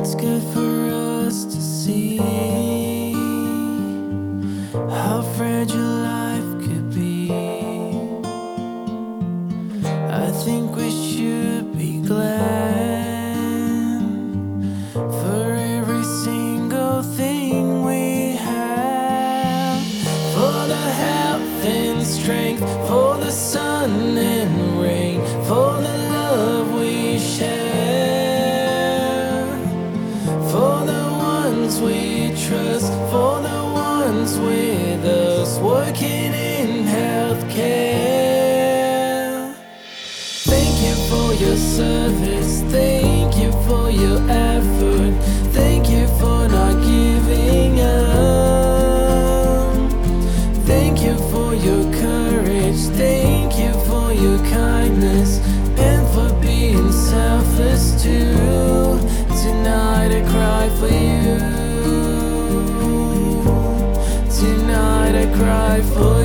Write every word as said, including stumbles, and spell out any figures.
It's good for us to see how fragile life could be. I think we should be glad for every single thing we have, for the health and strength, for the sun and rain, for the love we share, for the ones we trust, for the ones with us working in healthcare. Thank you for your service, thank you for your effort, thank you for not giving up. Thank you for your courage, thank you for your kindness, and for being selfless too. Tonight I cry for you, tonight I cry for you.